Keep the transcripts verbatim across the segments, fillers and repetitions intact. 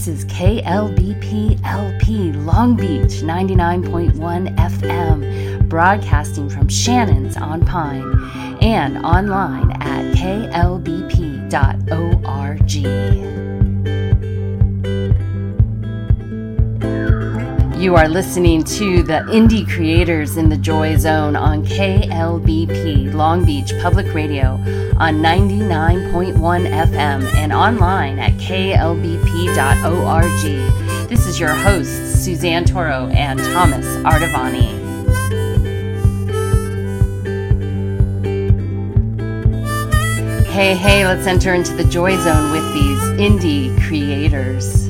This is K L B P L P Long Beach ninety-nine point one F M, broadcasting from Shannon's on Pine and online at K L B P dot org. You are listening to the Indie Creators in the Joy Zone on K L B P Long Beach Public Radio on ninety-nine point one F M and online at K L B P dot org. This is your hosts, Suzanne Toro and Thomas Ardavani. Hey, hey, let's enter into the Joy Zone with these Indie Creators.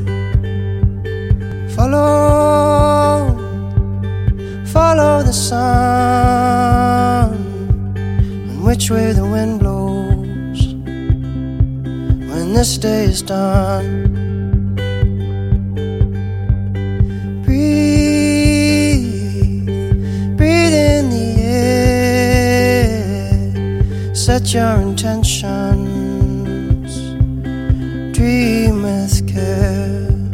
Follow, follow the sun, and which way the wind blows when this day is done. Breathe, breathe in the air, set your intentions, dream with care.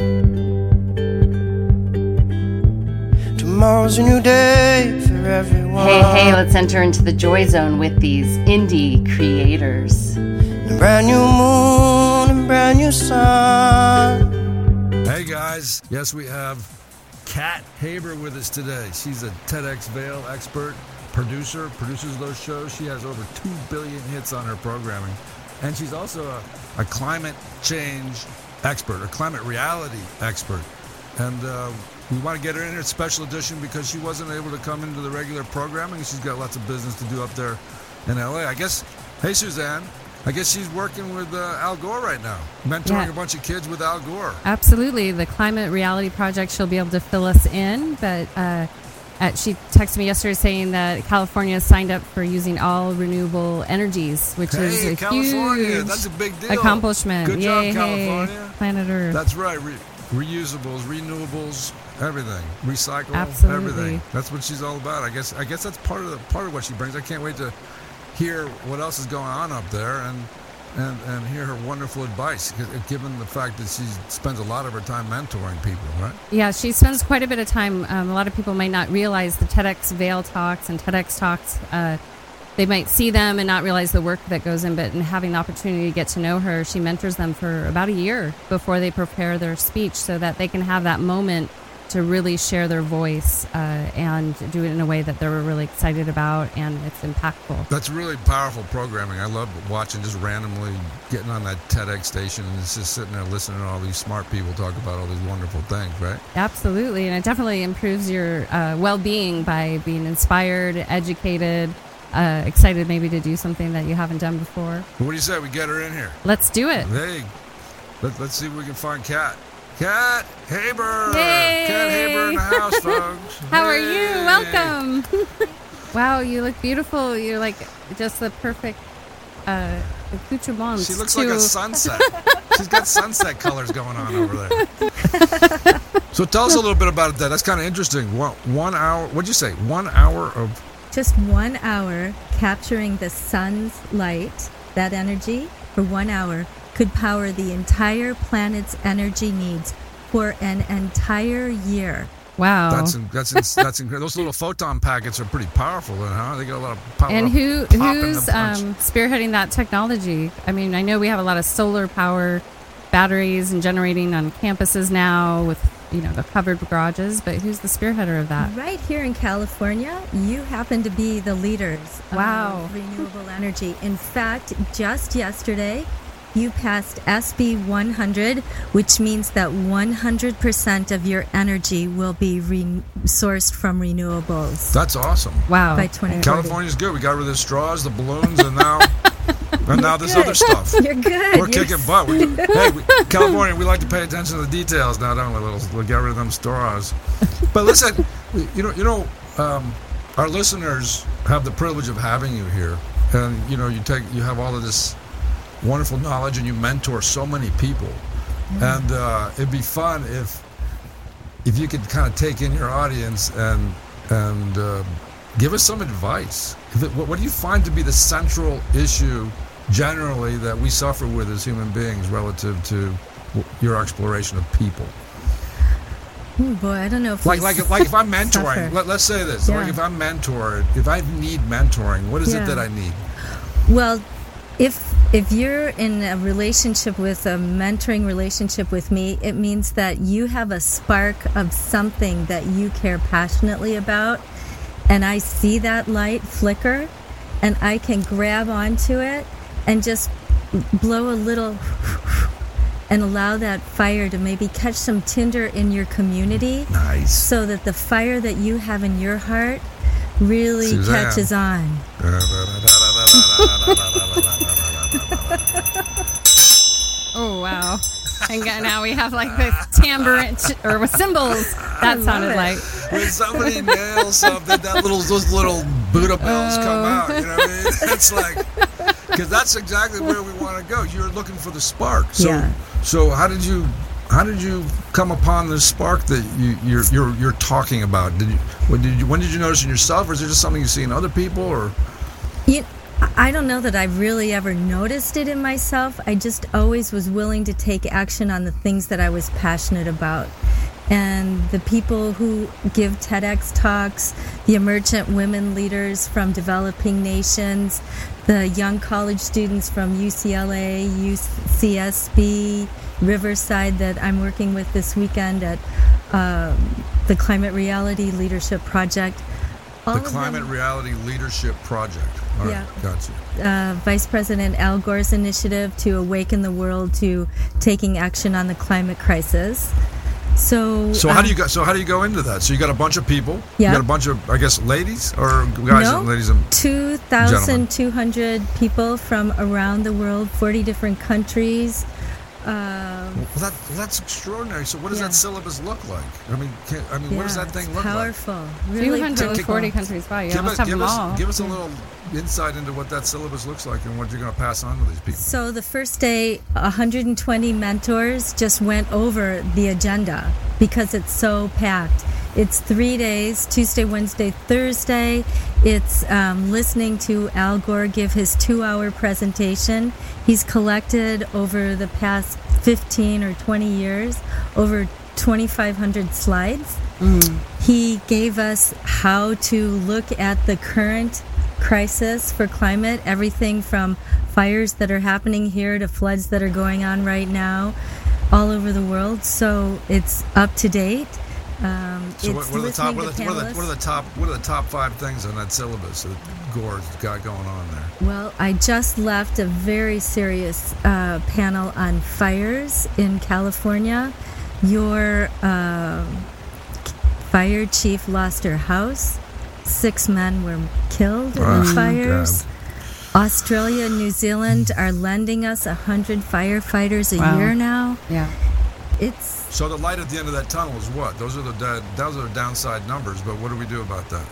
Tomorrow's a new day for everyone. Hey, hey, let's enter into the Joy Zone with these Indie Creators. A brand new moon and brand new sun. Hey guys, yes we have Kat Haber with us today. She's a TEDx Vail expert, producer, produces those shows. She has over two billion hits on her programming. And she's also a, a climate change expert, a climate reality expert. And uh, we want to get her in here, special edition, because she wasn't able to come into the regular programming. She's got lots of business to do up there in L A. I guess, hey, Suzanne, I guess she's working with uh, Al Gore right now, mentoring Yeah. a bunch of kids with Al Gore. Absolutely. The Climate Reality Project, she'll be able to fill us in. But uh, at, she texted me yesterday saying that California has signed up for using all renewable energies, which Hey, is a California, huge that's a big deal. accomplishment. Good Yay, job, hey, California. Planet Earth. That's right. Re- reusables, renewables, everything, recycle, Absolutely. everything. That's what she's all about. I guess. I guess that's part of the part of what she brings. I can't wait to hear what else is going on up there and and and hear her wonderful advice, given the fact that she spends a lot of her time mentoring people. Right? Yeah, she spends quite a bit of time. Um, a lot of people might not realize the TEDx Vail Talks and TEDx Talks. Uh, they might see them and not realize the work that goes in, but in having the opportunity to get to know her, she mentors them for about a year before they prepare their speech so that they can have that moment to really share their voice uh, and do it in a way that they're really excited about and it's impactful. That's really powerful programming. I love watching, just randomly getting on that TEDx station and just sitting there listening to all these smart people talk about all these wonderful things, right? Absolutely, and it definitely improves your uh, well-being by being inspired, educated, uh, excited maybe to do something that you haven't done before. What do you say we get her in here? Let's do it. Hey, let, let's see if we can find Kat. Kat Haber! Yay! Kat Haber in the house, folks. How are Hey! you? Welcome. Wow, you look beautiful. You're like just the perfect uh, accoutrements. She looks to... like a sunset. She's got sunset colors going on over there. So tell us a little bit about that. That's kind of interesting. One, one hour, what'd you say? One hour of... Just one hour capturing the sun's light, that energy, for one hour could power the entire planet's energy needs for an entire year. Wow. That's that's that's incredible. Those little photon packets are pretty powerful, then, huh? They got a lot of power. And who pop in who's the punch. um, spearheading that technology? I mean, I know we have a lot of solar power batteries and generating on campuses now with, you know, the covered garages, but who's the spearheader of that? Right here in California, you happen to be the leaders Wow. of renewable energy. In fact, just yesterday, you passed S B one hundred, which means that one hundred percent of your energy will be re- sourced from renewables. That's awesome. Wow. By twenty thirty. California's good. We got rid of the straws, the balloons, and now and now this Good. other stuff. You're good. We're You're kicking butt. We, hey, we, California, we like to pay attention to the details now, don't we? Little, we'll get rid of them straws. But listen, you know, you know, um, our listeners have the privilege of having you here, and you know, you take, you have all of this wonderful knowledge, and you mentor so many people. Mm. And uh, it'd be fun if if you could kind of take in your audience and and uh, give us some advice. If it, what, what do you find to be the central issue generally that we suffer with as human beings relative to your exploration of people? Oh boy, I don't know if like we like if, like if I'm mentoring. suffer. Let, let's say this. Yeah. Like if I'm mentored, if I need mentoring, what is Yeah. it that I need? Well, if if you're in a relationship with a mentoring relationship with me, it means that you have a spark of something that you care passionately about, and I see that light flicker, and I can grab onto it and just blow a little and allow that fire to maybe catch some tinder in your community. Nice. So that the fire that you have in your heart really Suzanne. catches on. Oh, wow. And now we have like the tambourine or with cymbals. That sounded it. like. When somebody nails something, that little those little Buddha bells come Oh. out. You know what I mean? It's like, because that's exactly where we want to go. You're looking for the spark. So, Yeah. so how did you how did you come upon the spark that you, you're you're you're talking about? Did you when did you when did you notice in yourself, or is it just something you see in other people, or? You, I don't know that I really ever noticed it in myself. I just always was willing to take action on the things that I was passionate about. And the people who give TEDx talks, the emergent women leaders from developing nations, the young college students from U C L A, U C S B, Riverside that I'm working with this weekend at um, the Climate Reality Leadership Project. All The of Climate them- Reality Leadership Project. All right, Yeah. gotcha. uh, Vice President Al Gore's initiative to awaken the world to taking action on the climate crisis. So, So how uh, do you go? So how do you go into that? So you got a bunch of people. Yeah. You got a bunch of, I guess, ladies or guys No. and ladies and two thousand two hundred people from around the world, forty different countries. Um, Well, that, well, that's extraordinary. So, what does Yeah. that syllabus look like? I mean, can, I mean, what does yeah, that thing it's look powerful. Really two hundred forty powerful. countries. Wow, you like? Give, almost us, have give, them us, all. give us a little insight into what that syllabus looks like and what you're going to pass on to these people. So the first day, one hundred twenty mentors just went over the agenda because it's so packed. It's three days, Tuesday, Wednesday, Thursday. It's um, listening to Al Gore give his two-hour presentation. He's collected over the past fifteen or twenty years over twenty-five hundred slides. He gave us how to look at the current crisis for climate, everything from fires that are happening here to floods that are going on right now all over the world. So it's up to date. Um, So, what, it's what, are the top, listening what, are to the, what, are the, what are the panelists. top? What are the top five things on that syllabus that Gore's got going on there? Well, I just left a very serious uh, panel on fires in California. Your uh, fire chief lost her house. Six men were killed in Oh, the fires. God. Australia and New Zealand are lending us one hundred firefighters a Wow. year now. Yeah. It's So the light at the end of that tunnel is what? Those are the da- those are the downside numbers. But what do we do about that?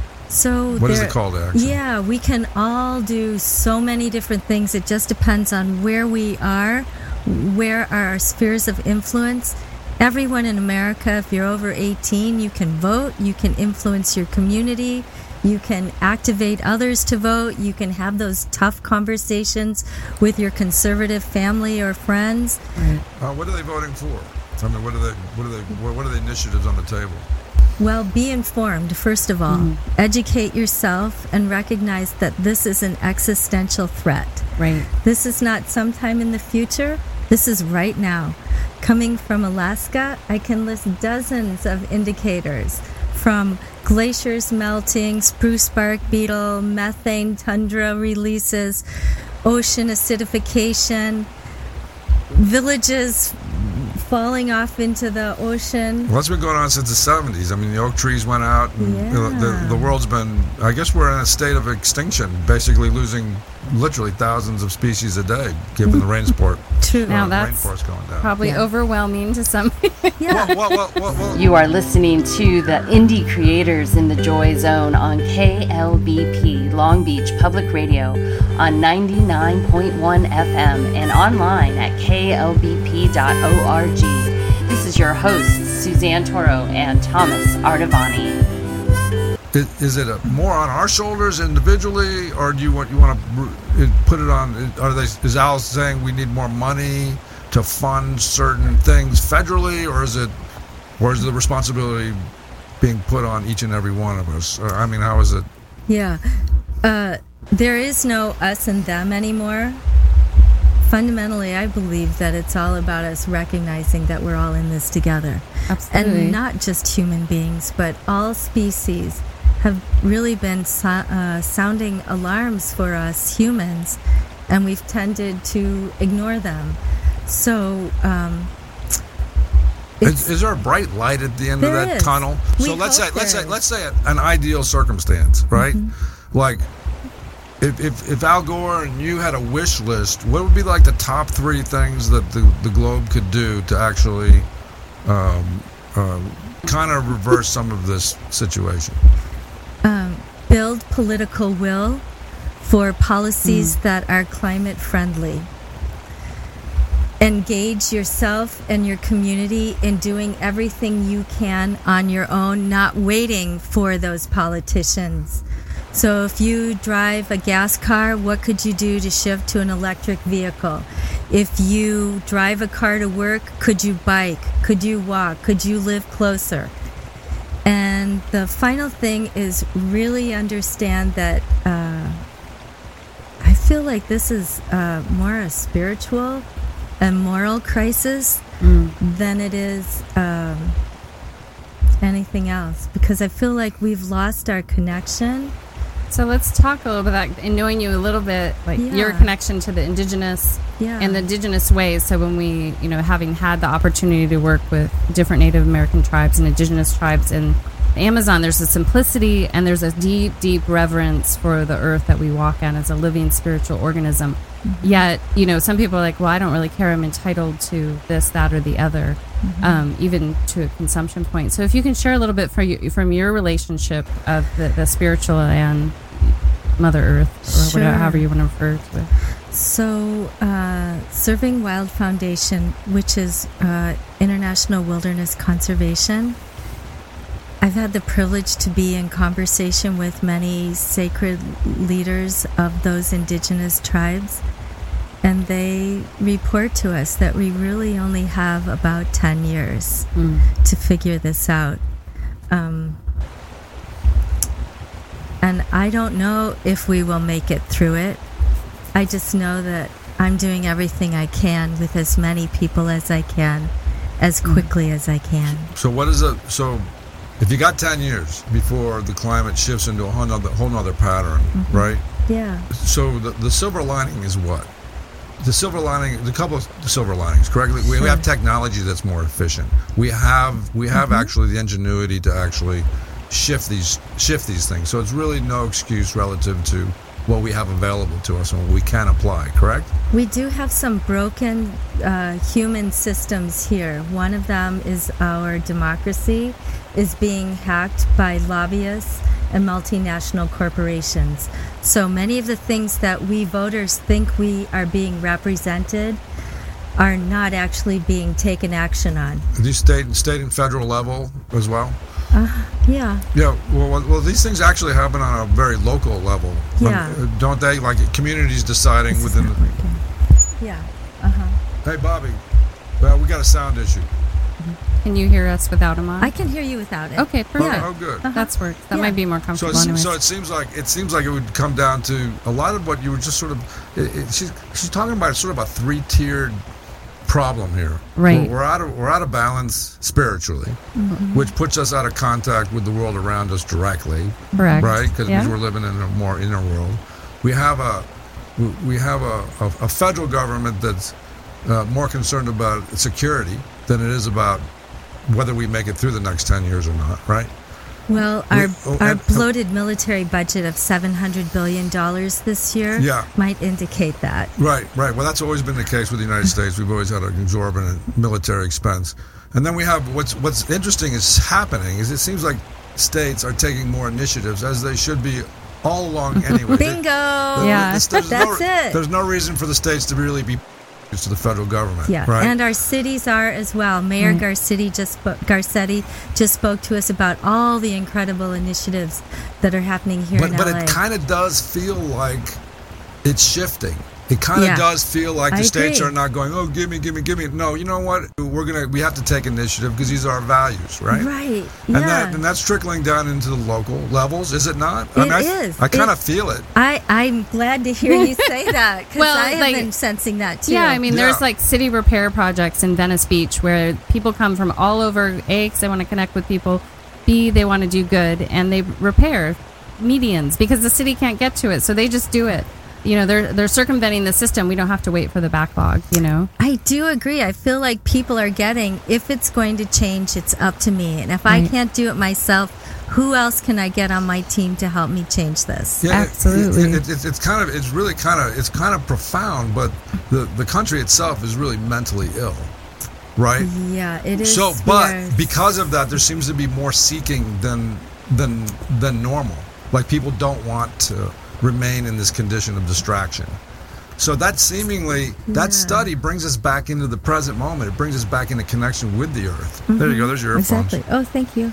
so What is there- the call to action? Yeah, we can all do so many different things. It just depends on where we are, where are our spheres of influence. Everyone in America, if you're over eighteen, you can vote, you can influence your community, you can activate others to vote, you can have those tough conversations with your conservative family or friends. Uh, what are they voting for? I mean, what are they? What are they? What what are the initiatives on the table? Well, be informed, first of all. Educate yourself and recognize that this is an existential threat. Right. This is not sometime in the future. This is right now. Coming from Alaska, I can list dozens of indicators from glaciers melting, spruce bark beetle, methane tundra releases, ocean acidification, villages falling off into the ocean. Well, that's been going on since the seventies. I mean, the oak trees went out, and you know, the, Yeah. the world's been. I guess we're in a state of extinction, basically losing literally thousands of species a day, given the rainsport. True. Now uh, that's rainforest going down. Probably Yeah. overwhelming to some. Yeah. Well, well, well, well, well, You are listening to the Indie Creators in the Joy Zone on K L B P Long Beach Public Radio on ninety-nine point one F M and online at K L B P dot org. This is your hosts, Suzanne Toro and Thomas Artavani. Is, is it a, more on our shoulders individually, or do you want you want to put it on? Are they? Is Al saying we need more money? to fund certain things federally, or is it, or is the responsibility being put on each and every one of us? Or, I mean, how is it? Yeah. Uh, there is no us and them anymore. Fundamentally, I believe that it's all about us recognizing that we're all in this together. Absolutely. And not just human beings, but all species have really been so, uh, sounding alarms for us humans, and we've tended to ignore them. So, um, Is, is there a bright light at the end of There that is. tunnel? We So let's say hope let's there say is. let's say an ideal circumstance, right? Mm-hmm. Like if, if if Al Gore and you had a wish list, what would be like the top three things that the, the globe could do to actually um, uh, kind of reverse some of this situation? um, build political will for policies Mm. that are climate friendly. Engage yourself and your community in doing everything you can on your own, not waiting for those politicians. So if you drive a gas car, what could you do to shift to an electric vehicle? If you drive a car to work, could you bike? Could you walk? Could you live closer? And the final thing is really understand that uh, I feel like this is uh, more a spiritual and moral crisis Mm. than it is um, anything else, because I feel like we've lost our connection. So let's talk a little bit about, in knowing you a little bit, like Yeah. your connection to the indigenous Yeah. and the indigenous ways. So when we, you know, having had the opportunity to work with different Native American tribes and indigenous tribes in the Amazon, there's a simplicity and there's a deep, deep reverence for the earth that we walk on as a living spiritual organism. Mm-hmm. Yet, you know, some people are like, well, I don't really care. I'm entitled to this, that, or the other, Mm-hmm. um, even to a consumption point. So if you can share a little bit for you, from your relationship of the, the spiritual and Mother Earth, or Sure. whatever, however you want to refer to it. So, uh, Serving Wild Foundation, which is uh, International Wilderness Conservation, I've had the privilege to be in conversation with many sacred leaders of those indigenous tribes, and they report to us that we really only have about ten years Mm. to figure this out. Um, and I don't know if we will make it through it. I just know that I'm doing everything I can with as many people as I can, as quickly as I can. So what is it? So if you got ten years before the climate shifts into a whole nother, whole nother pattern, Mm-hmm. right? Yeah. So the, the silver lining is what? The silver lining, the couple of silver linings, correctly? We, we have technology that's more efficient. We have we have Mm-hmm. actually the ingenuity to actually shift these shift these things. So it's really no excuse relative to what we have available to us and what we can apply, correct? We do have some broken uh, human systems here. One of them is our democracy is being hacked by lobbyists and multinational corporations. So many of the things that we voters think we are being represented are not actually being taken action on. These state, state and federal level as well? Uh, yeah. Yeah, well, well, well, these things actually happen on a very local level, Yeah. Um, don't they? Like communities deciding This is within not the... working. Yeah. Uh-huh. Hey, Bobby, well, we got a sound issue. Can you hear us without him on? I can hear you without it. Okay, perfect. Yeah. Oh, good. That's works. That Yeah. might be more So, comfortable. it's, anyways. so it seems like it seems like it would come down to a lot of what you were just sort of. It, it, she's she's talking about sort of a three tiered problem here. Right. We're, we're out of we're out of balance spiritually, which puts us out of contact with the world around us directly. Correct. Right, because Yeah. we're living in a more inner world. We have a we- we have a, a, a federal government that's uh, more concerned about security than it is about whether we make it through the next ten years or not. Right. Well, We- our oh, our and- bloated military budget of seven hundred billion dollars this year Yeah. might indicate that. Right, right. Well, that's always been the case with the United States. We've always had an exorbitant military expense. And then we have what's what's interesting is happening is it seems like states are taking more initiatives, as they should be all along anyway. Bingo! There- Yeah. there's- there's That's no, it. There's no reason for the states to really be to the federal government. Yeah, right? and our cities are as well. Mayor Mm. Garcetti just spo- Garcetti just spoke to us about all the incredible initiatives that are happening here but in but L A. it kind of does feel like it's shifting. It kind of Yeah. does feel like the I states agree. are not going, oh, give me, give me, give me. No, you know what? We're gonna, we have to take initiative because these are our values, right? Right. And yeah. that, and that's trickling down into the local levels, is it not? It I mean, I, is. I kind It- of feel it. I, I'm glad to hear you say that because Well, I have like- been sensing that too. Yeah, I mean, Yeah. there's like city repair projects in Venice Beach where people come from all over. A, 'cause they want to connect with people. B, they want to do good, and they repair medians because the city can't get to it, so they just do it. You know, they're they're circumventing the system. We don't have to wait for the backlog. You know. I do agree. I feel like people are getting, if it's going to change, it's up to me. And if I Right. can't do it myself, who else can I get on my team to help me change this? Yeah, it- Absolutely. It, it, it's, it's kind of, it's really kind of, it's kind of profound, but the, the country itself is really mentally ill, right? Yeah, it is. So, but weird. because of that, there seems to be more seeking than than than normal. Like people don't want to remain in this condition of distraction. So that seemingly that Yeah. study brings us back into the present moment. It brings us back into connection with the earth. There you go. There's your earphones. Exactly. Oh, thank you.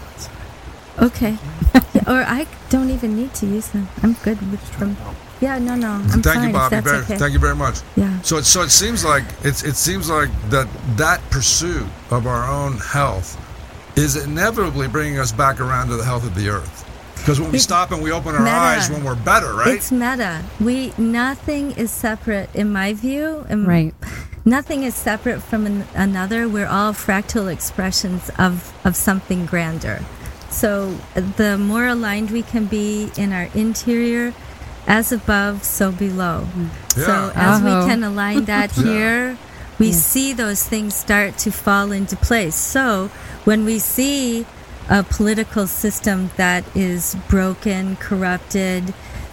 Okay. Yeah, or I don't even need to use them. I'm good with them. Yeah, no, no. I'm Thank fine you, if Bobby. that's Very, okay. Thank you very much. Yeah. So it so it seems like it's it seems like that that pursuit of our own health is inevitably bringing us back around to the health of the earth. Because when we It- stop and we open our meta. eyes, when we're better, right? It's meta. We nothing is separate in my view. and Right. Nothing is separate from an, another. We're all fractal expressions of of something grander. So the more aligned we can be in our interior, as above, so below. So Yeah. as Uh-oh. we can align that Yeah. here, we see those things start to fall into place. So when we see a political system that is broken, corrupted,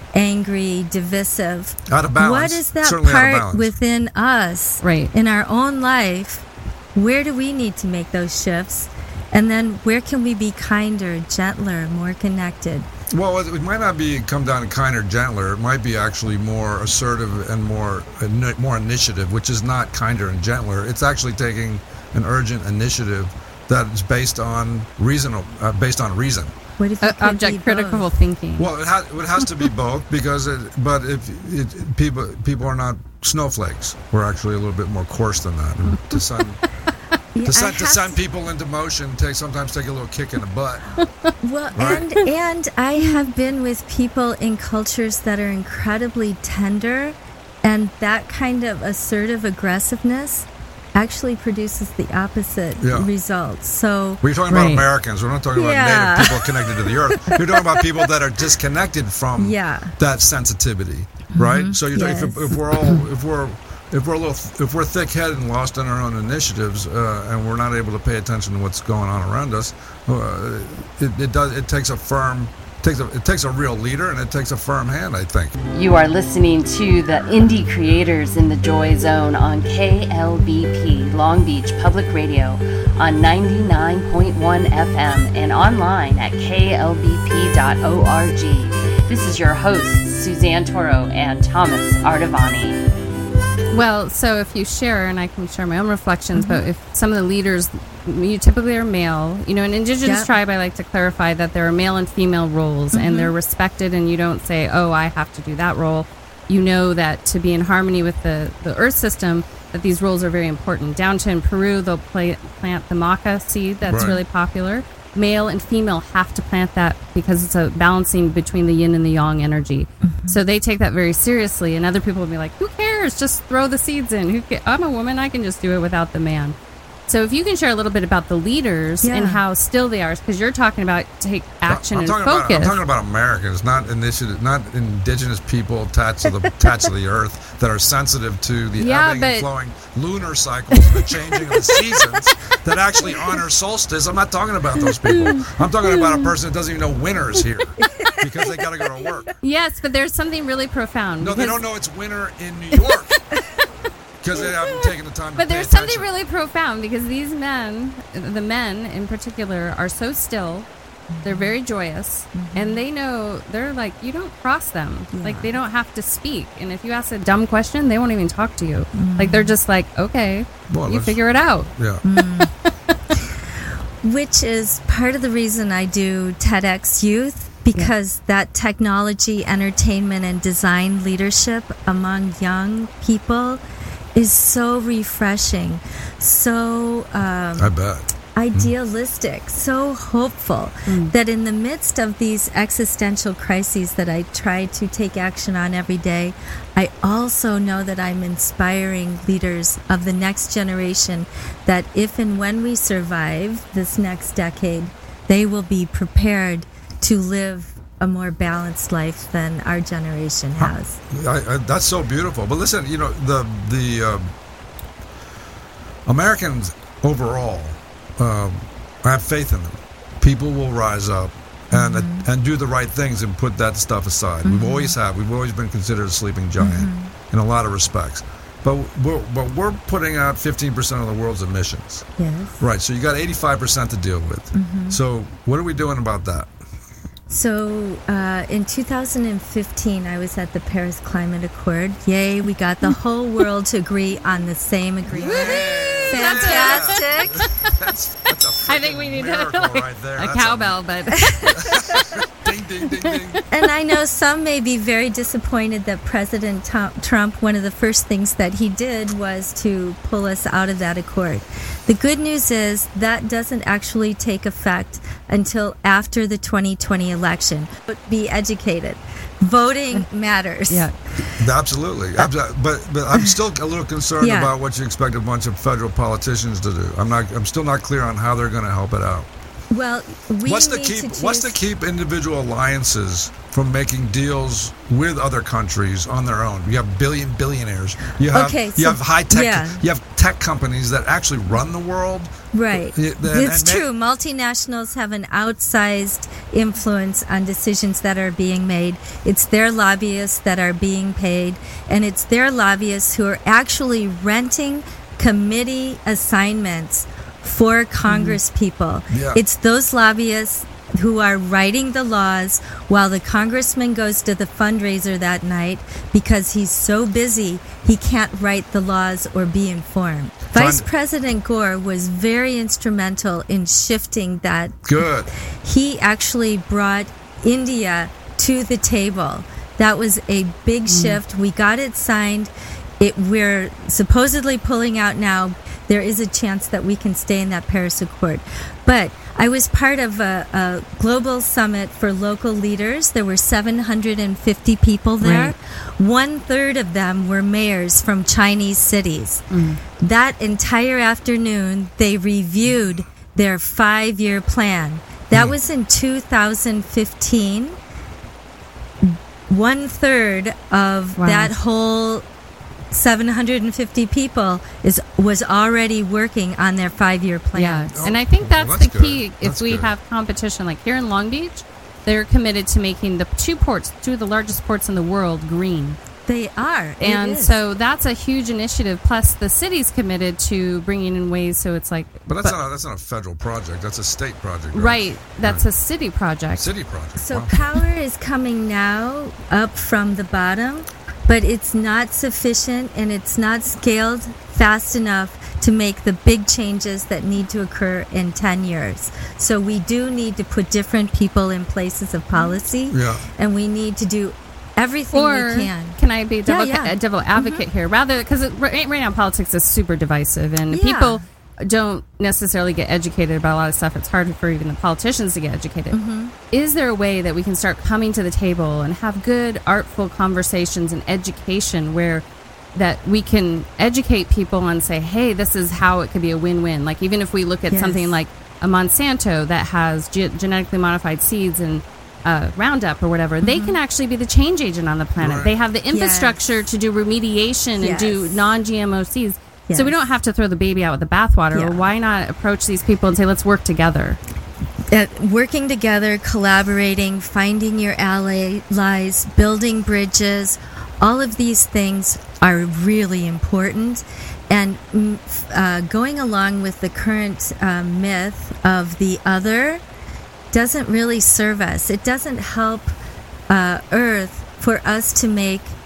angry, divisive, Out of balance. what is that Certainly out of part balance. within us Right. in our own life? Where do we need to make those shifts? And then where can we be kinder, gentler, more connected? Well, it, it might not be come down to kinder, gentler. It might be actually more assertive and more ini- more initiative, which is not kinder and gentler. It's actually taking an urgent initiative that is based on reason, uh, based on reason. What if you Uh, could be object critical both? thinking. Well, it, ha- it has to be both because, it, but if it, people people are not snowflakes, we're actually a little bit more coarse than that. And to send Yeah, to I send, to have send people into motion, take sometimes take a little kick in the butt. Well, Right. and and I have been with people in cultures that are incredibly tender, and that kind of assertive aggressiveness actually produces the opposite Yeah. results. So We're talking about Right. Americans. We're not talking about Yeah. native people connected to the earth. You're talking about people that are disconnected from Yeah. that sensitivity, right? So you're talking, if, Yes. if we're all if we're if we're a little if we're thick-headed and lost in our own initiatives, uh, and we're not able to pay attention to what's going on around us, uh, it, it does it takes a firm takes a, it takes a real leader and it takes a firm hand, I think. You are listening to the Indie Creators in the Joy Zone on K L B P Long Beach Public Radio on ninety-nine point one F M and online at K L B P dot org. This is your hosts, Suzanne Toro and Thomas Artavani. Well, so if you share, and I can share my own reflections, Mm-hmm. but if some of the leaders, you typically are male, you know, in indigenous Yep. tribe, I like to clarify that there are male and female roles, Mm-hmm. and they're respected, and you don't say, oh, I have to do that role. You know that to be in harmony with the, the earth system, that these roles are very important. Down to in Peru, they'll play, plant the maca seed that's Right. really popular. Male and female have to plant that because it's a balancing between the yin and the yang energy. Mm-hmm. So they take that very seriously, and other people will be like, who cares? Just throw the seeds in. Who ca- I'm a woman. I can just do it without the man. So if you can share a little bit about the leaders Yeah. and how still they are, because you're talking about take action I'm and talking focus. About, I'm talking about Americans, not initiative, not indigenous people attached to the attached to the earth that are sensitive to the Yeah, ebbing but- and flowing lunar cycles and the changing of the seasons that actually honor solstice. I'm not talking about those people. I'm talking about a person that doesn't even know winter is here because they got to go to work. Yes, but there's something really profound. No, they because- don't know it's winter in New York because they haven't taken the time to But pay there's attention. something really profound because these men, the men in particular, are so still. They're very joyous, Mm-hmm. and they know they're like, you don't cross them. Like, they don't have to speak. And if you ask a dumb question, they won't even talk to you. Mm-hmm. Like, they're just like, okay, Well, you let's- figure it out. Yeah. Which is part of the reason I do TEDx Youth, because yeah. that technology, entertainment, and design leadership among young people is so refreshing, so um, I bet. idealistic, mm. so hopeful mm. that in the midst of these existential crises that I try to take action on every day, I also know that I'm inspiring leaders of the next generation that if and when we survive this next decade, they will be prepared to live a more balanced life than our generation has. I, I, that's so beautiful. But listen, you know, the the um, Americans overall, um, I have faith in them. People will rise up and mm-hmm. uh, and do the right things and put that stuff aside. Mm-hmm. We've always have. We've always been considered a sleeping giant mm-hmm. in a lot of respects. But we're, but we're putting out fifteen percent of the world's emissions. Yes. Right. So you got eighty-five percent to deal with. Mm-hmm. So what are we doing about that? So uh, in two thousand fifteen, I was at the Paris Climate Accord. Yay, we got the whole world to agree on the same agreement. Yay! Fantastic. That's, that's a I think we need miracle to, like, right there. a That's cowbell, a, but... ding, ding, ding, ding. And I know some may be very disappointed that President Trump, one of the first things that he did was to pull us out of that accord. The good news is that doesn't actually take effect until after the twenty twenty election. Be educated. Voting matters. Yeah. Absolutely. But but I'm still a little concerned Yeah. about what you expect a bunch of federal politicians to do. I'm not. I'm still not clear on how they're going to help it out. Well, we What's to need keep to choose... What's to keep individual alliances from making deals with other countries on their own? You have billion billionaires. You have Okay, you so- have high tech. yeah. You have tech companies that actually run the world. Right. And- It's and true. they- Multinationals have an outsized influence on decisions that are being made. It's their lobbyists that are being paid, and it's their lobbyists who are actually renting committee assignments for Congress people. Yeah. It's those lobbyists who are writing the laws while the congressman goes to the fundraiser that night because he's so busy he can't write the laws or be informed. Fun. Vice President Gore was very instrumental in shifting that. Good. He actually brought India to the table. That was a big Mm. shift. We got it signed. It, we're supposedly pulling out now. There is a chance that we can stay in that Paris Accord. But I was part of a, a global summit for local leaders. There were seven hundred fifty people there. Right. One third of them were mayors from Chinese cities. Mm. That entire afternoon, they reviewed their five-year plan. That Mm. was in two thousand fifteen. One third of Wow. that whole seven hundred fifty people is was already working on their five-year plan. Yeah, Oh, and I think well, that's, that's the key. good. If That's we good. have competition, like here in Long Beach, they're committed to making the two ports, two of the largest ports in the world, green. They are. It And is. so that's a huge initiative. Plus, the city's committed to bringing in ways so it's like. But that's not a, that's not a federal project. That's a state project. Right. Right, that's Right. a city project. City project. So Wow. power is coming now up from the bottom, but it's not sufficient and it's not scaled fast enough to make the big changes that need to occur in ten years. So we do need to put different people in places of policy, Yeah. and we need to do everything Or we can. can I be a devil, Yeah, yeah. a devil advocate here? Rather, because right, right now politics is super divisive, and Yeah. people don't necessarily get educated about a lot of stuff. It's hard for even the politicians to get educated. Mm-hmm. Is there a way that we can start coming to the table and have good, artful conversations and education where that we can educate people and say, hey, this is how it could be a win-win? Like, even if we look at Yes. something like a Monsanto that has ge- genetically modified seeds and uh, Roundup or whatever, they can actually be the change agent on the planet. Right. They have the infrastructure to do remediation and do Yes. non-G M O seeds. Yes. So we don't have to throw the baby out with the bathwater. Yeah. Or why not approach these people and say, let's work together? Uh, working together, collaborating, finding your allies, building bridges, all of these things are really important. And mm, f- uh, going along with the current uh, myth of the other doesn't really serve us. It doesn't help uh, Earth for us to make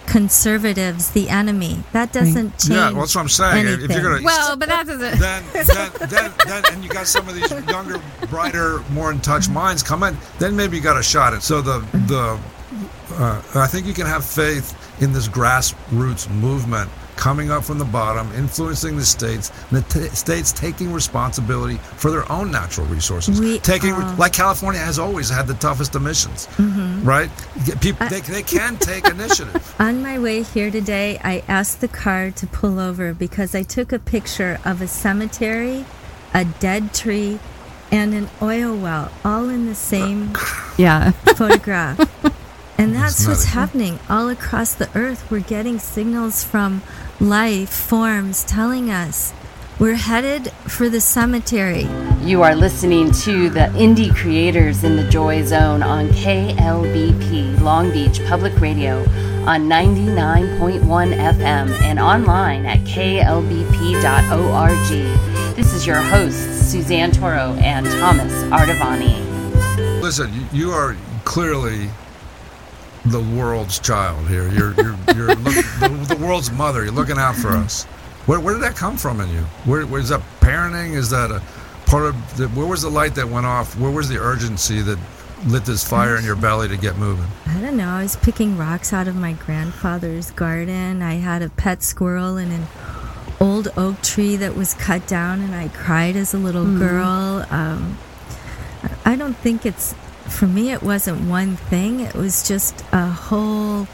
conservatives the enemy. That doesn't change. Yeah, well, that's what I'm saying. Anything. If you're gonna, Well, but that doesn't. then, then, then, then, and you got some of these younger, brighter, more in touch minds come in. Then maybe you got a shot at. So the the, uh, I think you can have faith in this grassroots movement coming up from the bottom, influencing the states, and the t- states taking responsibility for their own natural resources. We, taking, uh, like California has always had the toughest emissions, mm-hmm. right? People, Uh, they, they can take initiative. On my way here today, I asked the car to pull over because I took a picture of a cemetery, a dead tree, and an oil well, all in the same Yeah. photograph. And that's That's what's nutty. happening all across the earth. We're getting signals from life forms telling us we're headed for the cemetery. You are listening to the Indie Creators in the Joy Zone on K L B P Long Beach Public Radio on ninety-nine point one F M and online at K L B P dot org. This is your hosts, Suzanne Toro and Thomas Ardavani. Listen, you, you are clearly the world's child here. You're you're you're look, the, the world's mother. You're looking out for us. Where where did that come from in you? Where, where is that parenting? Is that a part of? The, where was the light that went off? Where was the urgency that lit this fire in your belly to get moving? I don't know. I was picking rocks out of my grandfather's garden. I had a pet squirrel in an old oak tree that was cut down, and I cried as a little Mm. girl. Um, I don't think it's, for me, it wasn't one thing. It was just a whole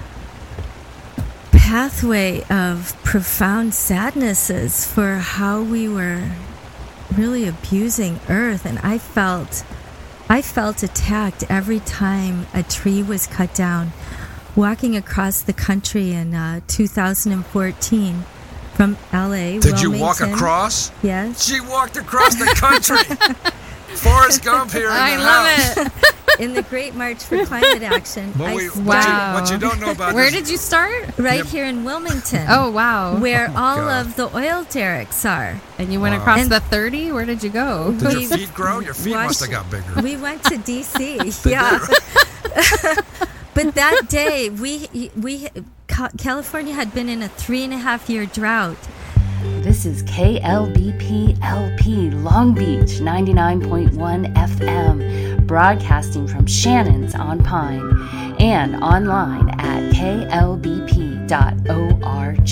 pathway of profound sadnesses for how we were really abusing Earth. And I felt, I felt attacked every time a tree was cut down. Walking across the country in uh, two thousand fourteen from L A. Did you walk Wilmington. across? Yes. She walked across the country. Forrest Gump here in I the love house. it. In the Great March for Climate Action. What, I we, stood what, you, Wow. what you don't know about Where this, did you start? right Yep. here in Wilmington. Oh, wow. Where all God. of the oil derricks are. And you went Wow. across And- the thirty? Where did you go? did your we- feet grow? Your feet Wash- must have got bigger. We went to D C They Yeah. did. But that day, we we Ca- California had been in a three and a half year drought. This is K L B P L P Long Beach ninety-nine point one F M, broadcasting from Shannon's on Pine and online at K L B P dot org.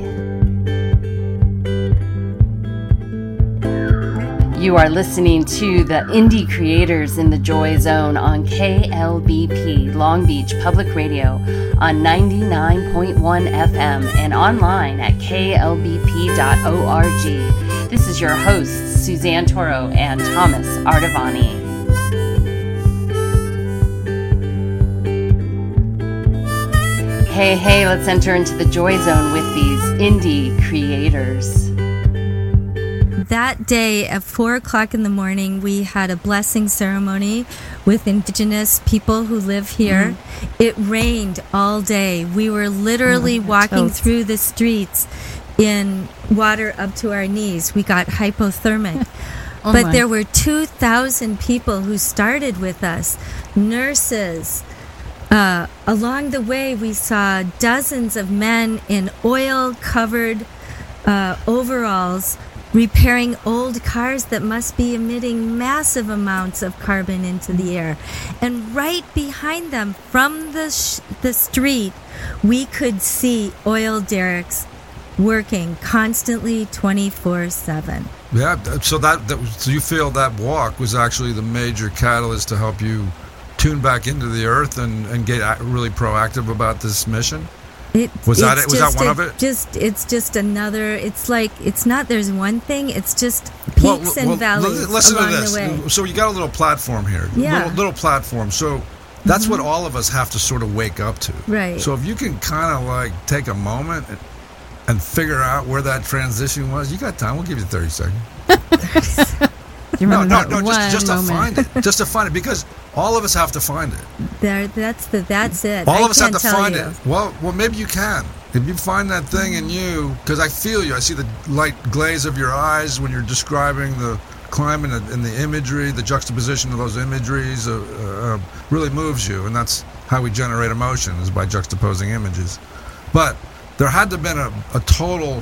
You are listening to the Indie Creators in the Joy Zone on K L B P Long Beach Public Radio on ninety-nine point one F M and online at K L B P dot org. This is your hosts, Suzanne Toro and Thomas Ardavani. Hey, hey, let's enter into the Joy Zone with these Indie Creators. That day at four o'clock in the morning, we had a blessing ceremony with Indigenous people who live here. Mm-hmm. It rained all day. We were literally Oh, walking toast. through the streets in water up to our knees. We got hypothermic. Oh but my. there were two thousand people who started with us, nurses. Uh, along the way, we saw dozens of men in oil-covered uh, overalls repairing old cars that must be emitting massive amounts of carbon into the air. And right behind them, from the sh- the street, we could see oil derricks working constantly twenty-four seven. Yeah, so that, that was, so you feel that walk was actually the major catalyst to help you tune back into the earth and, and get a- really proactive about this mission? It, Was that it's it? Was that just one a- of it? Just it's just another. It's like it's not. There's one thing. It's just peaks Well, and well, valleys li- listen along to this. the way. So you got a little platform here. Yeah. Little, little platform. So that's what all of us have to sort of wake up to. Right. So if you can kind of like take a moment and, and figure out where that transition was, you got time. We'll give you thirty seconds. You No, remember no, that no, one just, just to moment. find it. Just to find it, because all of us have to find it. There, that's the that's it. All I of us have can't to tell find you. it. Well, well, maybe you can. If you find that thing in you, because I feel you. I see the light glaze of your eyes when you're describing the climate and, and the imagery, the juxtaposition of those imageries uh, uh, really moves you, and that's how we generate emotion is by juxtaposing images. But there had to have been a, a total,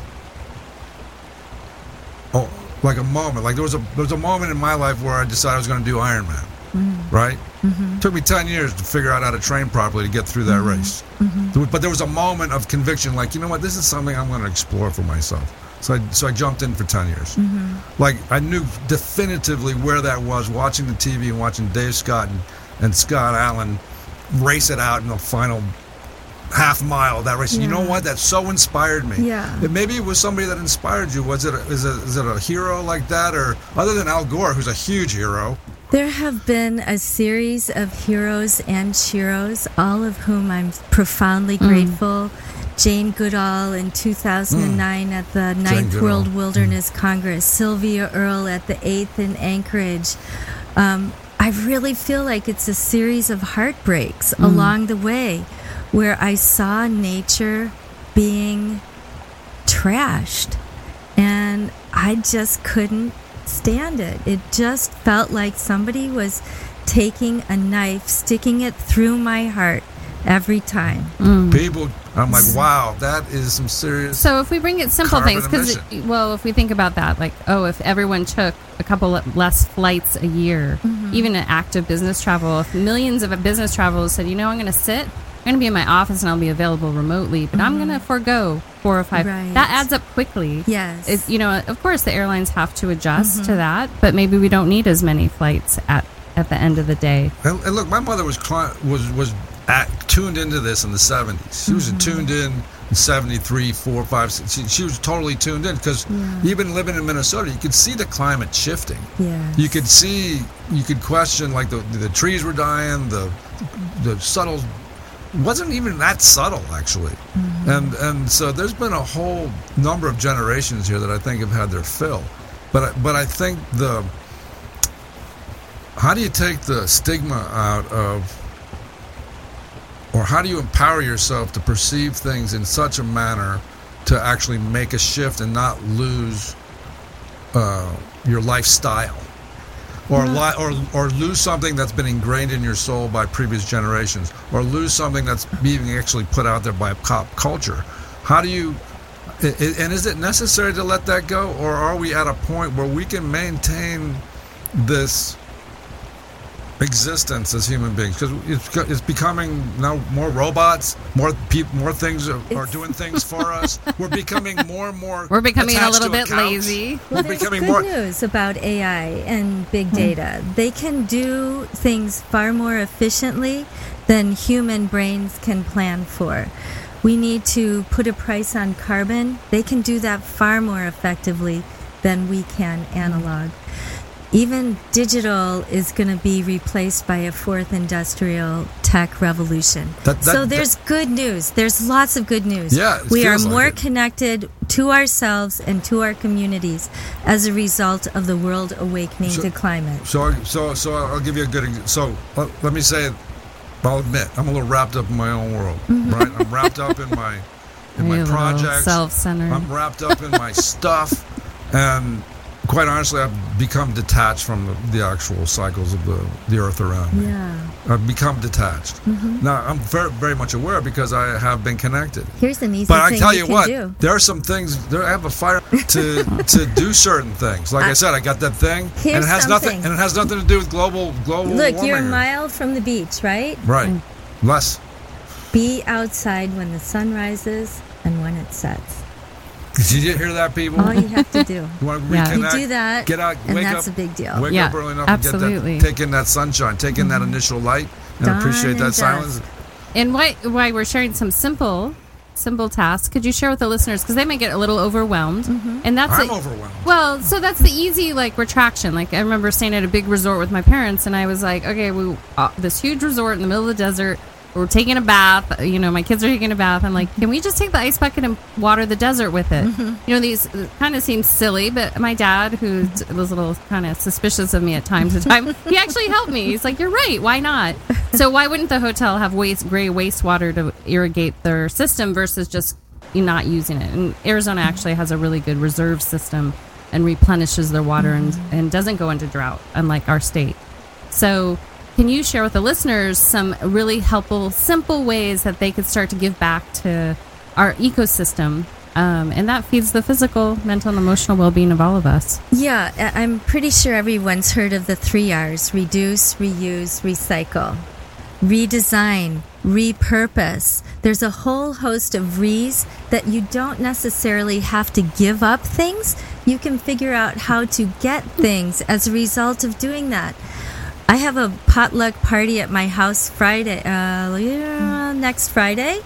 oh, like a moment. Like there was a there was a moment in my life where I decided I was going to do Ironman. Mm-hmm. Right? Mm-hmm. It took me ten years to figure out how to train properly to get through that mm-hmm. race. Mm-hmm. But there was a moment of conviction, like, you know what, this is something I'm going to explore for myself. So I, so I jumped in for ten years. Mm-hmm. Like, I knew definitively where that was, watching the T V and watching Dave Scott and, and Scott Allen race it out in the final half mile of that race. Yeah. You know what? That so inspired me. Yeah. It, maybe it was somebody that inspired you. Was it a, is, it, is it a hero like that? Or other than Al Gore, who's a huge hero? There have been a series of heroes and sheroes, all of whom I'm profoundly mm. grateful. Jane Goodall in two thousand nine mm. at the ninth World Wilderness mm. Congress. Sylvia Earle at the eighth in Anchorage. Um, I really feel like it's a series of heartbreaks mm. along the way where I saw nature being trashed. And I just couldn't stand it. It just felt like somebody was taking a knife, sticking it through my heart every time. Mm. People, I'm like, wow, that is some serious. So if we bring it simple things, because well, if we think about that, like, oh, if everyone took a couple less flights a year, mm-hmm. even an active business travel, if millions of business travelers said, you know, I'm going to sit, I'm going to be in my office and I'll be available remotely, but mm-hmm. I'm going to forego four or five. Right. That adds up quickly. Yes. It, you know, of course the airlines have to adjust mm-hmm. to that, but maybe we don't need as many flights at, at the end of the day. And, and look, my mother was was was at, tuned into this in the seventies. She was mm-hmm. tuned in in seventy-three, four, five, six. She, she was totally tuned in because yeah. even living in Minnesota, you could see the climate shifting. Yes. You could see, you could question, like the the trees were dying, the the subtle. Wasn't even that subtle, actually. Mm-hmm. And and so there's been a whole number of generations here that I think have had their fill. But but I think the how do you take the stigma out of, or how do you empower yourself to perceive things in such a manner to actually make a shift and not lose uh, your lifestyle? Or, li- or or lose something that's been ingrained in your soul by previous generations, or lose something that's being actually put out there by pop culture. How do you, and is it necessary to let that go, or are we at a point where we can maintain this existence as human beings? Because it's, it's becoming now more robots, more people, more things are, are doing things for us. We're becoming more and more. We're becoming a little bit lazy. Well, We're there's becoming good more news about A I and big data. Hmm. They can do things far more efficiently than human brains can plan for. We need to put a price on carbon. They can do that far more effectively than we can analog. Even digital is going to be replaced by a fourth industrial tech revolution. That, that, so there's that, good news. There's lots of good news. Yeah, we are like more it. connected to ourselves and to our communities as a result of the world awakening so, to climate. So, so, so I'll give you a good example. So let, let me say it. I'll admit I'm a little wrapped up in my own world. Right? I'm wrapped up in my in my projects. Self-centered. I'm wrapped up in my stuff, and quite honestly, I've become detached from the, the actual cycles of the, the earth around me. Yeah. I've become detached. Mm-hmm. Now, I'm very, very much aware because I have been connected. Here's an easy but thing I tell you, you can what, do. there are some things, there, I have a fire to to do certain things. Like I, I said, I got that thing, and it has something. nothing and it has nothing to do with global global Look, warming. you're a here. mile from the beach, right? Right. Mm. Less. Be outside when the sun rises and when it sets. Did you hear that, people? All you have to do. You want to Yeah. reconnect? You do that, get out, and wake that's up, a big deal. Wake Yeah, up early enough absolutely. and get that, take in that sunshine, take in that initial light, and Dawn appreciate and that dusk. silence. And why, why we're sharing some simple, simple tasks, could you share with the listeners? Because they might get a little overwhelmed. Mm-hmm. And that's I'm a, overwhelmed. Well, so that's the easy, like, retraction. Like, I remember staying at a big resort with my parents, and I was like, okay, we uh, this huge resort in the middle of the desert. We're taking a bath. You know, my kids are taking a bath. I'm like, can we just take the ice bucket and water the desert with it? Mm-hmm. You know, these kind of seem silly, but my dad, who was a little kind of suspicious of me at times to time, he actually helped me. He's like, you're right. Why not? So why wouldn't the hotel have waste, gray wastewater to irrigate their system versus just not using it? And Arizona actually has a really good reserve system and replenishes their water mm-hmm. and, and doesn't go into drought, unlike our state. So can you share with the listeners some really helpful, simple ways that they could start to give back to our ecosystem? Um, and that feeds the physical, mental, and emotional well-being of all of us. Yeah, I- I'm pretty sure everyone's heard of the three R's: reduce, reuse, recycle. Redesign, repurpose. There's a whole host of re's that you don't necessarily have to give up things. You can figure out how to get things as a result of doing that. I have a potluck party at my house Friday, uh, yeah, next Friday.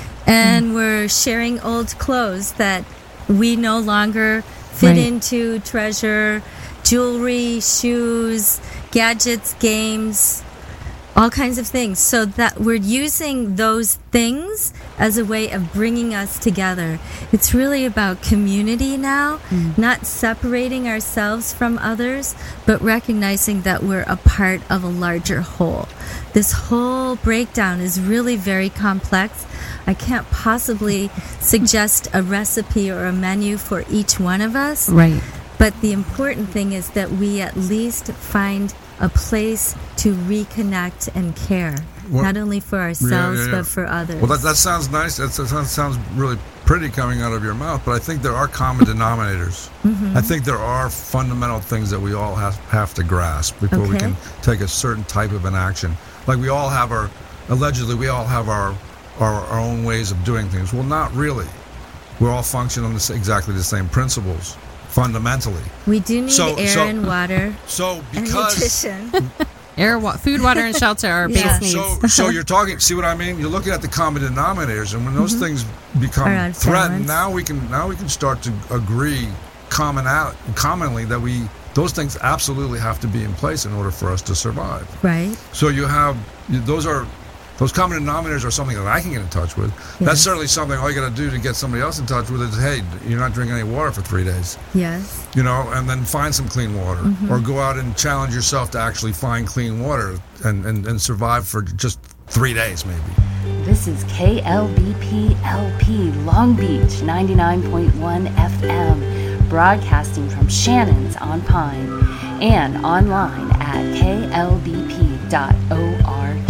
And mm. we're sharing old clothes that we no longer fit right. into, treasure, jewelry, shoes, gadgets, games, all kinds of things. So that we're using those things as a way of bringing us together. It's really about community now, mm. not separating ourselves from others, but recognizing that we're a part of a larger whole. This whole breakdown is really very complex. I can't possibly suggest a recipe or a menu for each one of us. Right. But the important thing is that we at least find a place to reconnect and care, well, not only for ourselves, yeah, yeah, yeah. but for others. Well, that, that sounds nice. That, that sounds, sounds really pretty coming out of your mouth, but I think there are common denominators. Mm-hmm. I think there are fundamental things that we all have, have to grasp before okay. we can take a certain type of an action. Like we all have our, allegedly, we all have our, our, our own ways of doing things. Well, not really. We're all functioning on the, exactly the same principles. Fundamentally, we do need so, air so, and water. So because and nutrition. air, wa- food, water, and shelter are yeah. base so, needs. So, so you're talking. See what I mean? You're looking at the common denominators, and when those mm-hmm. things become threatened, now we can now we can start to agree common out commonly that we those things absolutely have to be in place in order for us to survive. Right. So you have those are. Those common denominators are something that I can get in touch with. Yes. That's certainly something all you got to do to get somebody else in touch with is, hey, you're not drinking any water for three days. Yes. You know, and then find some clean water. Mm-hmm. Or go out and challenge yourself to actually find clean water and, and, and survive for just three days maybe. This is K L B P L P Long Beach ninety-nine point one F M, broadcasting from Shannon's on Pine and online at K L B P dot org.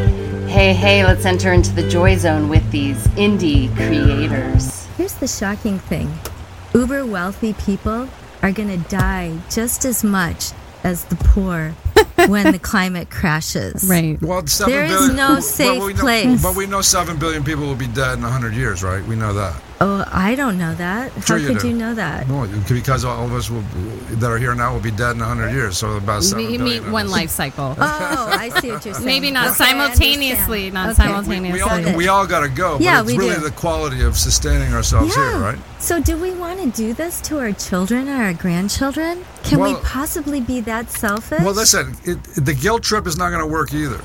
Hey, hey, let's enter into the joy zone with these indie creators. Here's the shocking thing. Uber wealthy people are going to die just as much as the poor when the climate crashes. Right. Well, seven there billion, is no safe but we know, place. But we know seven billion people will be dead in one hundred years, right? We know that. Oh, I don't know that. Sure How you could do. you know that? No, because all of us will, that are here now will be dead in one hundred years, so about seven you billion. meet one life cycle. Oh, I see what you're saying. Maybe not okay, simultaneously, not okay. simultaneously. We, we all, we all got to go, but yeah, it's we really do. the quality of sustaining ourselves yeah. here, right? So do we want to do this to our children or our grandchildren? Can well, we possibly be that selfish? Well, listen, it, the guilt trip is not going to work either.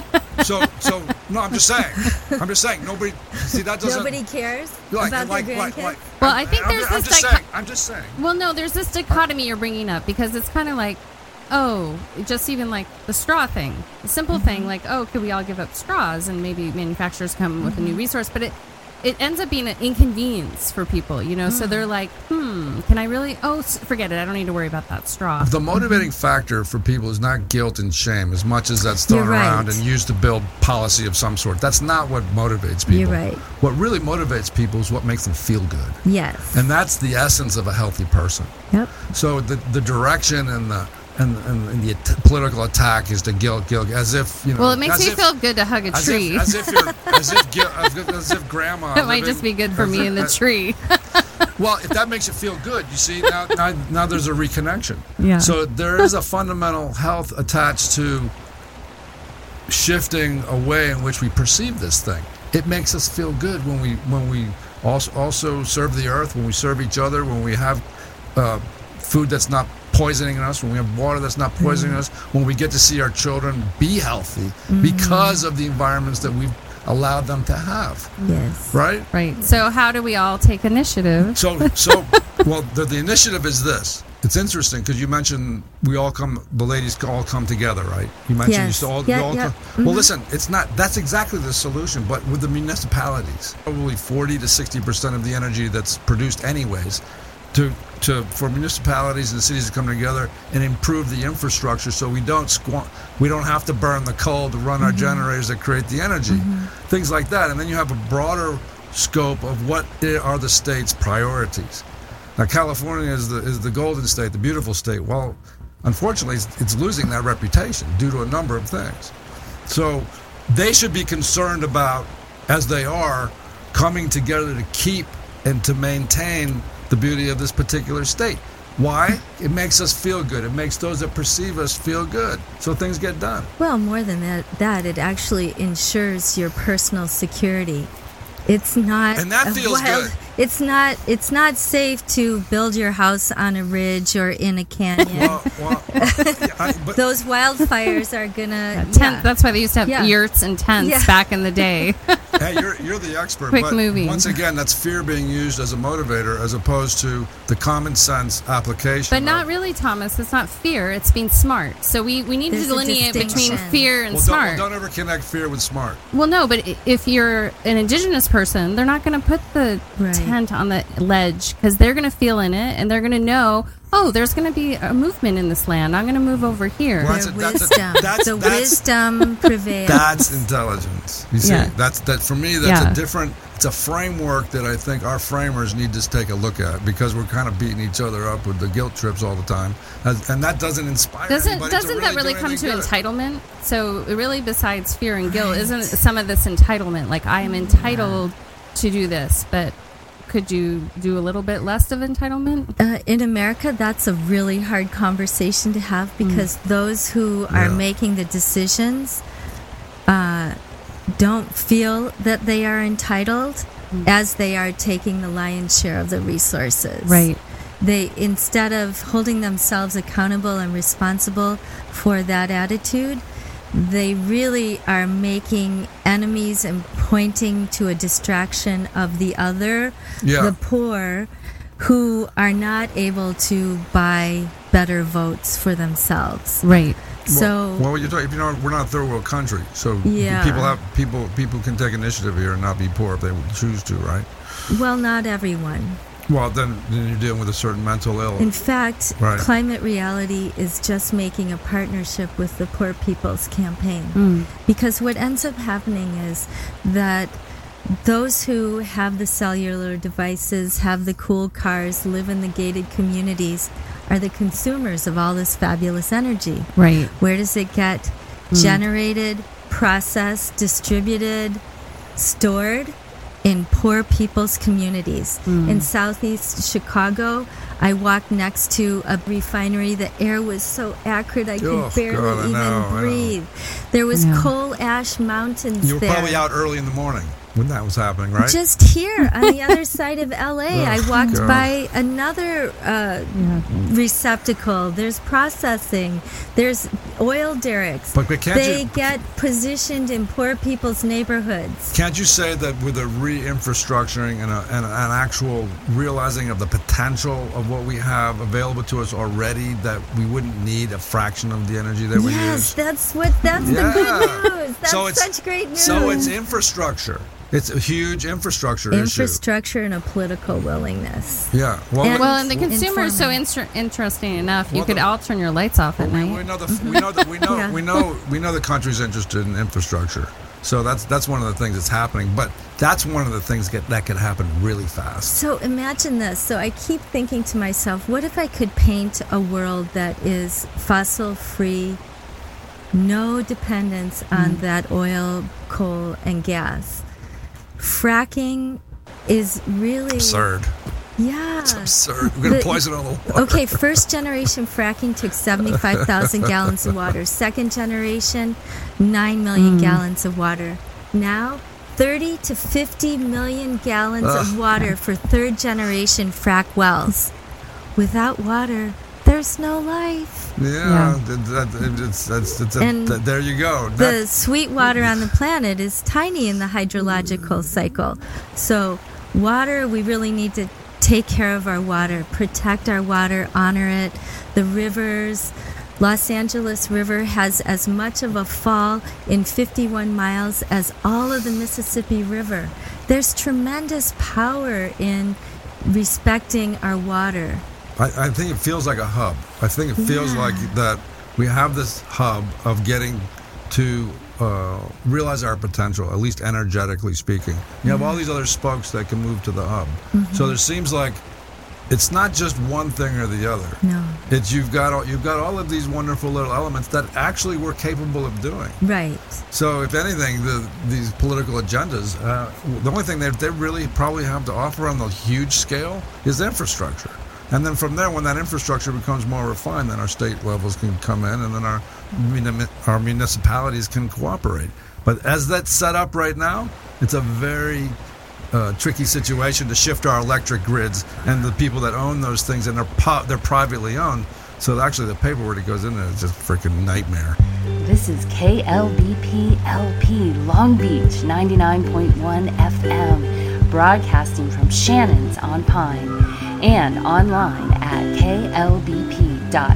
so, so no, I'm just saying. I'm just saying. Nobody, see, that doesn't. Nobody cares like, about like, their like, grandkids. like, well, I think I'm, there's I'm this. just dicho- saying. I'm just saying. Well, no, there's this dichotomy you're bringing up because it's kind of like, oh, just even like the straw thing, the simple mm-hmm. thing, like, oh, could we all give up straws and maybe manufacturers come mm-hmm. with a new resource, but it. It ends up being an inconvenience for people, you know, mm. so they're like, hmm, can I really? Oh, forget it. I don't need to worry about that straw. The motivating mm-hmm. factor for people is not guilt and shame as much as that's thrown You're right. around and used to build policy of some sort. That's not what motivates people. You're right. What really motivates people is what makes them feel good. Yes. And that's the essence of a healthy person. Yep. So the the direction and the and, and, and the at- political attack is to guilt, guilt, as if, you know. Well, it makes me if, feel good to hug a as tree. If, as if you're, as if, guilt, as if grandma. It might just be good for me in the tree. Well, if that makes you feel good, you see, now, now, now there's a reconnection. Yeah. So there is a fundamental health attached to shifting a way in which we perceive this thing. It makes us feel good when we when we also, also serve the earth, when we serve each other, when we have uh, food that's not poisoning us, when we have water that's not poisoning mm. us, when we get to see our children be healthy mm. because of the environments that we've allowed them to have. Yes. Right? Right. So how do we all take initiative? So, so well, the, the initiative is this. It's interesting because you mentioned we all come, the ladies all come together, right? You mentioned yes. you all, yeah, you all yeah. come. Mm-hmm. Well, listen, it's not, that's exactly the solution, but with the municipalities, probably forty to sixty percent of the energy that's produced anyways to to for municipalities and cities to come together and improve the infrastructure so we don't squ- we don't have to burn the coal to run mm-hmm. our generators that create the energy, mm-hmm. things like that. And then you have a broader scope of what are the state's priorities. Now, California is the is the golden state, the beautiful state. Well, unfortunately, it's, it's losing that reputation due to a number of things. So they should be concerned about, as they are, coming together to keep and to maintain the beauty of this particular state. Why? It makes us feel good. It makes those that perceive us feel good. So things get done. Well, more than that, that it actually ensures your personal security. It's not and that feels wild, good. It's not. It's not safe to build your house on a ridge or in a canyon. Well, well, uh, I, but, Those wildfires are gonna. Yeah, tent, yeah. That's why they used to have Yeah. yurts and tents Yeah. back in the day. Hey, you're you're the expert. Quick but moving. Once again, that's fear being used as a motivator, as opposed to the common sense application. But not of, really, Thomas. It's not fear. It's being smart. So we, we need There's to a delineate between distinction. fear and well, smart. Don't, well, don't ever connect fear with smart. Well, no, but i- if you're an indigenous person, they're not going to put the Right. tent on the ledge because they're going to feel in it and they're going to know, oh, there's going to be a movement in this land. I'm going to move over here. Well, Their That's a- that's a- wisdom. that's- the that's- wisdom prevails. That's intelligence. You see, Yeah. that's that for me. That's Yeah. a different. It's a framework that I think our framers need to take a look at because we're kind of beating each other up with the guilt trips all the time, As, and that doesn't inspire. Doesn't anybody doesn't to that really do come to anything good. entitlement? So really, besides fear and guilt, isn't some of this entitlement? Like I am entitled to do this, but could you do a little bit less of entitlement? Uh, in America, that's a really hard conversation to have because Mm. those who are Yeah. making the decisions uh, don't feel that they are entitled Mm. as they are taking the lion's share of the resources. Right. They, instead of holding themselves accountable and responsible for that attitude, they really are making enemies and pointing to a distraction of the other, Yeah. the poor, who are not able to buy better votes for themselves. Right. So, well, well, you're talking, you know, we're not a third world country, so Yeah. people have people people can take initiative here and not be poor if they would choose to, right? well, not everyone. Well, then, then you're dealing with a certain mental ill. In fact, Right. Climate Reality is just making a partnership with the Poor People's Campaign. Mm. Because what ends up happening is that those who have the cellular devices, have the cool cars, live in the gated communities, are the consumers of all this fabulous energy. Right. Where does it get generated, processed, distributed, stored? In poor people's communities. In southeast Chicago, I walked next to a refinery. The air was so acrid I could Oh, barely God, I even know, I know. breathe. There was Yeah. coal ash mountains You were there. probably out early in the morning when that was happening, right? Just here on the other side of L A, I Oh, walked God. by another uh, receptacle. There's processing. There's oil derricks. But- but can't they you- get positioned in poor people's neighborhoods. Can't you say that with a re-infrastructuring and, a, and an actual realizing of the potential of what we have available to us already, that we wouldn't need a fraction of the energy that we Yes, use? that's what. That's the Yeah. good news. That's So it's- such great news. So it's infrastructure. It's a huge infrastructure issue. infrastructure and a political willingness. Yeah. Well, And- Well, and the Well, consumer is so informing. inter- interesting enough. You Well, could the- all turn your lights off at we, night. we know the we know that we know Yeah. we know we know the country's interested in infrastructure. So that's that's one of the things that's happening. But that's one of the things get, that could happen really fast. So imagine this. So I keep thinking to myself, what if I could paint a world that is fossil free, no dependence on Mm. that oil, coal, and gas? Fracking is really Absurd. Yeah. It's absurd. We're going The- to poison all the water. Okay, first generation fracking took seventy-five thousand gallons of water. Second generation, nine million gallons of water. Now, thirty to fifty million gallons of water for third generation frack wells. Without water, there's no life. Yeah, Yeah. that- that- it's, that's, it's a, And that- there you go. The That- sweet water on the planet is tiny in the hydrological cycle. So, water, we really need to take care of our water, protect our water, honor it. The rivers, Los Angeles River has as much of a fall in fifty-one miles as all of the Mississippi River. There's tremendous power in respecting our water. I, I think it feels like a hub. I think it feels Yeah. like that we have this hub of getting to uh, realize our potential, at least energetically speaking. You have all these other spokes that can move to the hub. Mm-hmm. So there seems like it's not just one thing or the other. No. It's you've got all, you've got all of these wonderful little elements that actually we're capable of doing. Right. So if anything, the, these political agendas, uh, the only thing that they really probably have to offer on the huge scale is infrastructure. And then from there, when that infrastructure becomes more refined, then our state levels can come in, and then our muni- our municipalities can cooperate. But as that's set up right now, it's a very uh, tricky situation to shift our electric grids and the people that own those things, and they're po- they're privately owned. So actually, the paperwork that goes in there is just a freaking nightmare. This is K L B P L P Long Beach ninety-nine point one F M, broadcasting from Shannon's on Pine and online at K L B P dot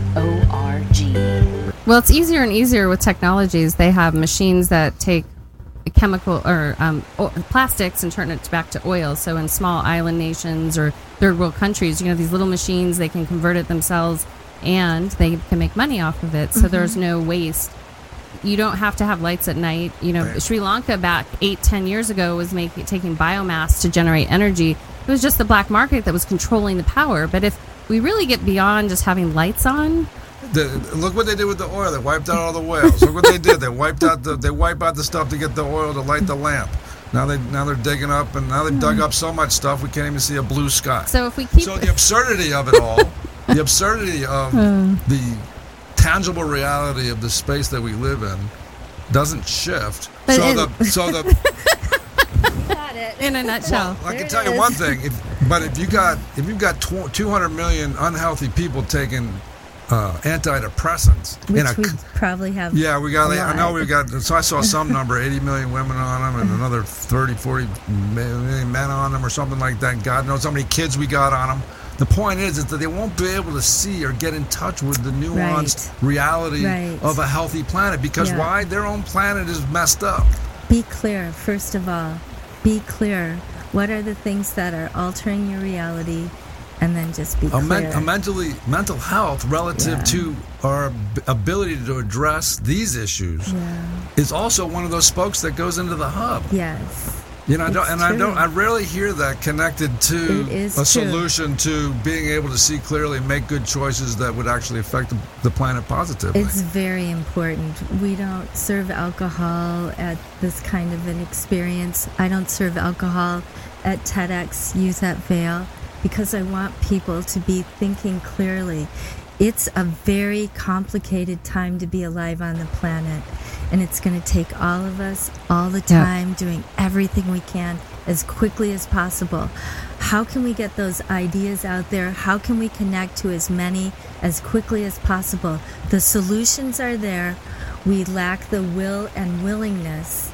org. Well, it's easier and easier with technologies. They have machines that take chemical or um, o- plastics and turn it back to oil. So in small island nations or third world countries, you know, these little machines, they can convert it themselves and they can make money off of it. So there's no waste. You don't have to have lights at night. You know, Right. Sri Lanka back eight, ten years ago was making taking biomass to generate energy. It was just the black market that was controlling the power. But if we really get beyond just having lights on, The, look what they did with the oil. They wiped out all the whales. Look what they did. They wiped out the they wipe out the stuff to get the oil to light the lamp. Now they now they're digging up, and now they've dug up so much stuff we can't even see a blue sky. so if we keep So the absurdity of it all, the absurdity of the tangible reality of the space that we live in doesn't shift. But so it- the so the Got it. in a nutshell. I There can it tell you is. one thing. If, but if you got if you've got tw- two hundred million unhealthy people taking uh, antidepressants in Which a we c- probably have. yeah, we got. a I know lot. we got. So I saw some number, eighty million women on them, and another thirty, forty million men on them, or something like that. God knows how many kids we got on them. The point is, is that they won't be able to see or get in touch with the nuanced Right. reality Right. of a healthy planet. Because Yeah. why? Their own planet is messed up. Be clear, first of all. Be clear. What are the things that are altering your reality? And then just be A, clear. men- a mentally mental health relative Yeah. to our ab- ability to address these issues Yeah. is also one of those spokes that goes into the hub. Yes. You know, I don't, It's and I don't. true. I rarely hear that connected to It is a true. solution to being able to see clearly and make good choices that would actually affect the, the planet positively. It's very important. We don't serve alcohol at this kind of an experience. I don't serve alcohol at TEDx Use That Veil because I want people to be thinking clearly. It's a very complicated time to be alive on the planet, and it's going to take all of us all the Yeah. time doing everything we can as quickly as possible. How can we get those ideas out there? How can we connect to as many as quickly as possible? The solutions are there. We lack the will and willingness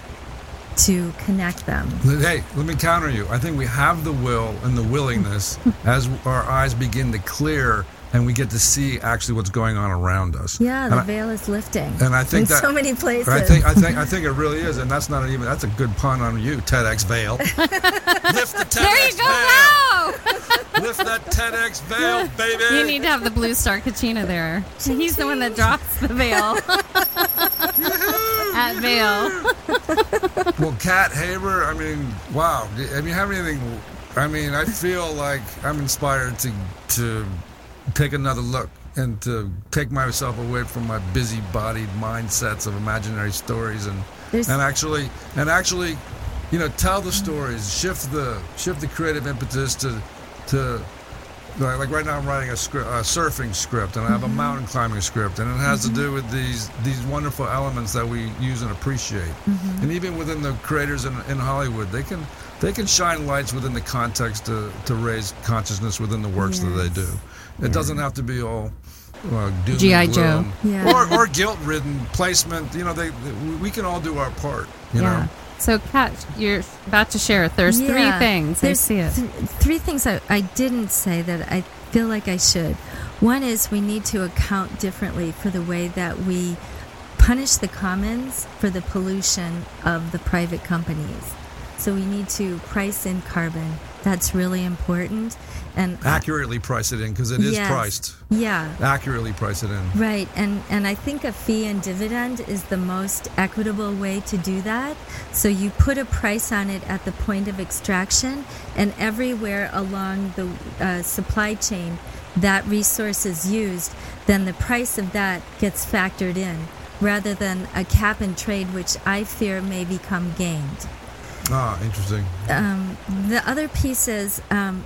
to connect them. Hey, let me counter you. I think we have the will and the willingness as our eyes begin to clear and we get to see actually what's going on around us. Yeah, And the I- veil is lifting. And I think in that so many places. I think I think I think it really is, and that's not even that's a good pun on you, TEDx Veil. Lift the TEDx There you go veil. now. Lift that TEDx veil, baby. You need to have the blue star Kachina there. He's the one that drops the veil. At Veil. Well, Kat Haber, I mean, wow. I mean, have anything? I mean, I feel like I'm inspired to to take another look and to take myself away from my busy-bodied mindsets of imaginary stories and There's- and actually and actually, you know, tell the stories, shift the shift the creative impetus to to. Like, like right now, I'm writing a, script, a surfing script, and I have a mountain climbing script, and it has to do with these these wonderful elements that we use and appreciate. And even within the creators in, in Hollywood, they can they can shine lights within the context to, to raise consciousness within the works that they do. It doesn't have to be all uh, doom G I and Joe. gloom. Yeah. or or guilt-ridden placement. You know, they, they we can all do our part. You Yeah. know. So, Kat, you're about to share. There's three Yeah, things. I there's see it. th- three things I, I didn't say that I feel like I should. One is we need to account differently for the way that we punish the commons for the pollution of the private companies. So we need to price in carbon That's really important. And accurately price it in, because it is yes, priced. Yeah. Accurately price it in. Right. And, and I think a fee and dividend is the most equitable way to do that. So you put a price on it at the point of extraction, and everywhere along the uh, supply chain that resource is used, then the price of that gets factored in, rather than a cap and trade, which I fear may become gamed. Ah, interesting. Um, the other piece is um,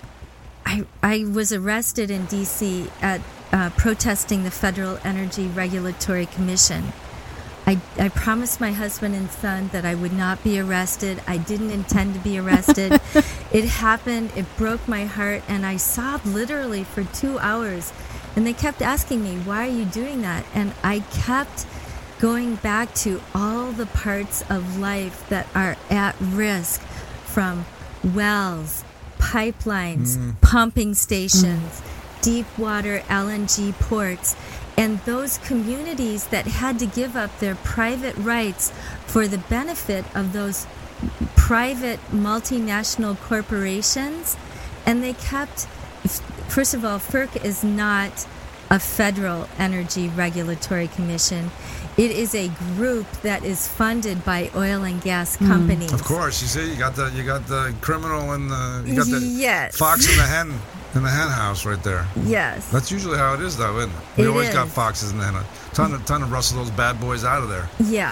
I, I was arrested in D C at uh, protesting the Federal Energy Regulatory Commission. I, I promised my husband and son that I would not be arrested. I didn't intend to be arrested. It happened. It broke my heart, and I sobbed literally for two hours. And they kept asking me, why are you doing that? And I kept going back to all the parts of life that are at risk, from wells, pipelines, mm. pumping stations, mm. deep water L N G ports, and those communities that had to give up their private rights for the benefit of those private multinational corporations. And they kept, first of all, F E R C is not a Federal Energy Regulatory Commission. It is a group that is funded by oil and gas companies. Mm. Of course, you see, you got the you got the criminal and the you got the yes. fox in the hen in the hen house right there. Yes, that's usually how it is, though, isn't it? We it always is. got foxes in the hen house. Ton of ton of rustle those bad boys out of there. Yeah,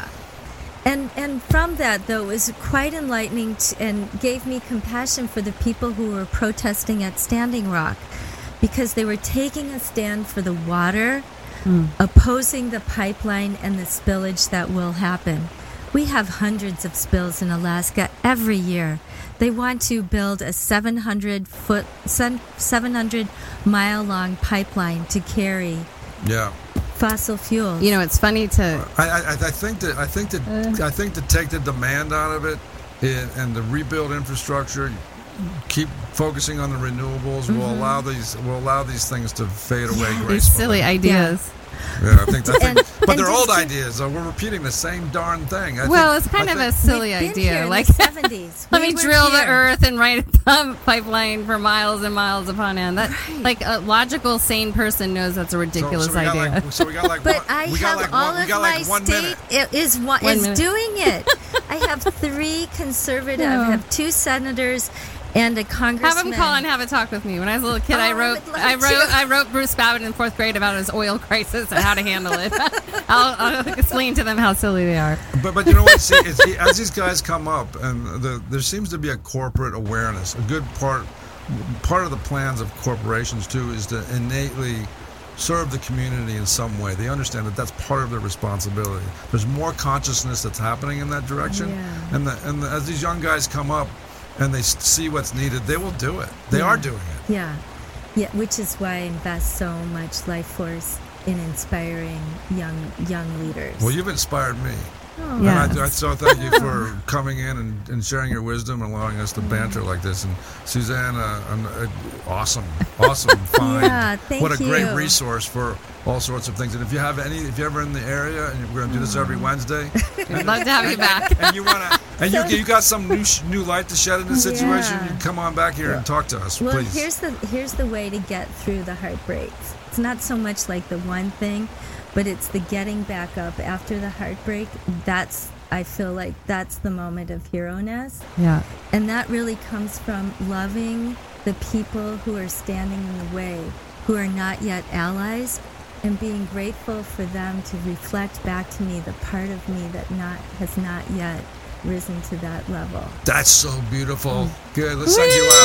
and and from that though, it was quite enlightening to, and gave me compassion for the people who were protesting at Standing Rock, because they were taking a stand for the water. Mm. Opposing the pipeline and the spillage that will happen. We have hundreds of spills in Alaska every year. They want to build a seven hundred foot, seven hundred mile long pipeline to carry yeah. fossil fuels. You know, it's funny to. I, I, I think that I think that uh. I think to take the demand out of it and, and the rebuild infrastructure. Keep focusing on the renewables. Mm-hmm. Will allow these will allow these things to fade away yeah. gracefully. These silly ideas. Yeah, yeah I think. I think and, but and they're old to, ideas. So we're repeating the same darn thing. I well, think, it's kind I of think, a silly we've been idea. Here in like the seventies. let we me drill here. the earth and write a pipeline for miles and miles upon end. That right. like a logical, sane person knows that's a ridiculous so, so idea. Like, so we got like. But one, I we have got like all one, of we got my like one state minute. is one, one is minute. doing it. I have three conservative. Yeah. I have two senators. And a congressman. Have him call and have a talk with me. When I was a little kid, oh, I wrote, I, I wrote, to. I wrote Bruce Babbitt in fourth grade about his oil crisis and how to handle it. I'll, I'll explain to them how silly they are. But but you know what? See, it's, as these guys come up, and the, there seems to be a corporate awareness. A good part, part of the plans of corporations too, is to innately serve the community in some way. They understand that that's part of their responsibility. There's more consciousness that's happening in that direction, yeah. and the, and the, as these young guys come up. And they see what's needed, they will do it. They yeah. are doing it. Yeah. Yeah, which is why I invest so much life force in inspiring young young leaders. Well, you've inspired me. Oh, yes. And I, I so thank you for coming in and, and sharing your wisdom and allowing us to banter like this. And Suzanne, uh, I'm, uh, awesome, awesome find. Yeah, thank what a you. great resource for all sorts of things. And if you have any, if you're ever in the area, and we're going to do this every Wednesday, I'd love to have you back. and you want to, and you you got some new sh- new light to shed in the situation, Yeah. you come on back here Yeah. and talk to us, well, please. here's the here's the way to get through the heartbreaks. It's not so much like the one thing, but it's the getting back up after the heartbreak. That's I feel like that's the moment of hero-ness. Yeah. And that really comes from loving the people who are standing in the way, who are not yet allies, and being grateful for them to reflect back to me the part of me that not has not yet risen to that level. That's so beautiful. Good, let's send you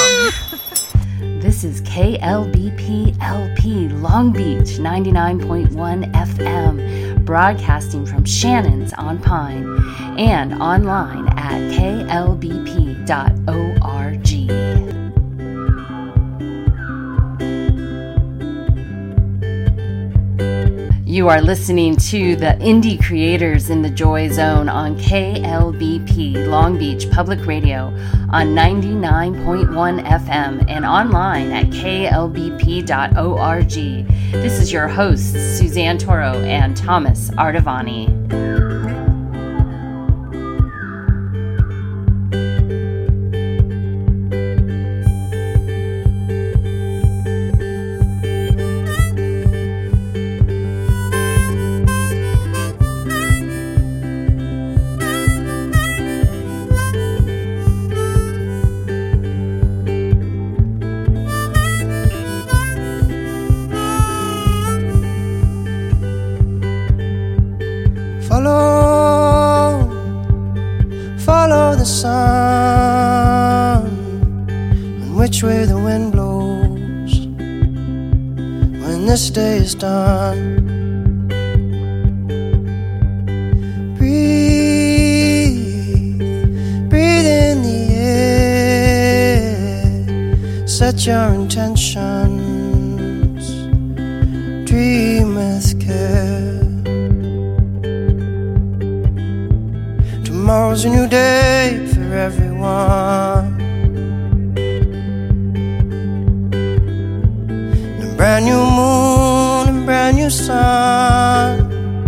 out. This is K L B P L P Long Beach ninety-nine point one F M, broadcasting from Shannon's on Pine and online at K L B P dot org. You are listening to the Indie Creators in the Joy Zone on K L B P Long Beach Public Radio on ninety-nine point one F M and online at K L B P dot org. This is your hosts, Suzanne Toro and Thomas Ardavani. follow, follow the sun, and which way the wind blows when this day is done. Breathe, breathe in the air, set your intentions, dream with care. Tomorrow's a new day for everyone, and a brand new moon and brand new sun.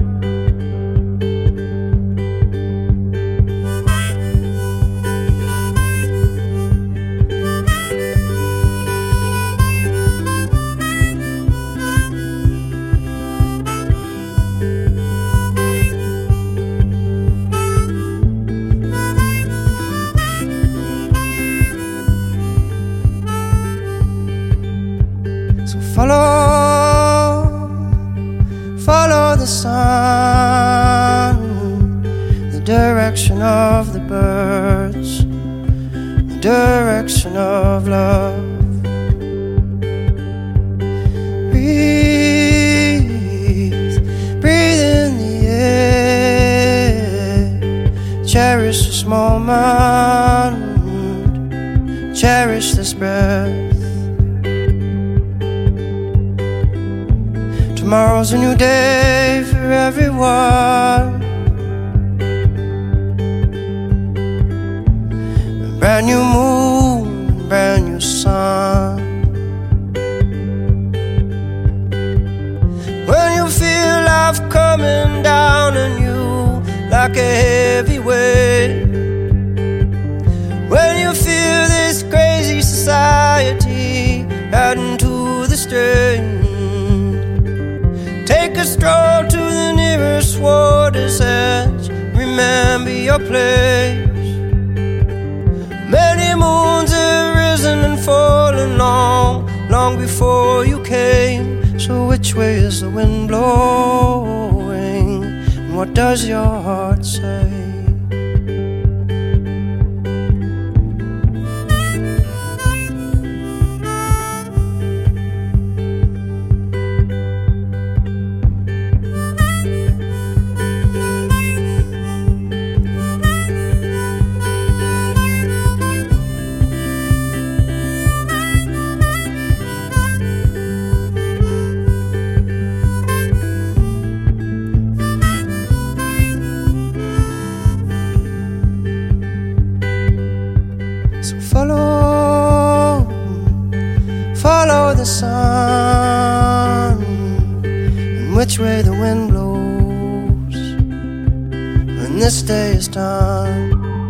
Follow, follow the sun, the direction of the birds, the direction of love. Breathe, breathe in the air, cherish this moment, cherish this breath. Tomorrow's a new day for everyone, a brand new moon, a brand new sun. When you feel life coming down on you like a heavy weight, when you feel this crazy society adding to the strain, take a stroll to the nearest water's edge. Remember your place. Many moons have risen and fallen long, long before you came. So which way is the wind blowing? And what does your heart say? Follow, follow the sun, and which way the wind blows when this day is done.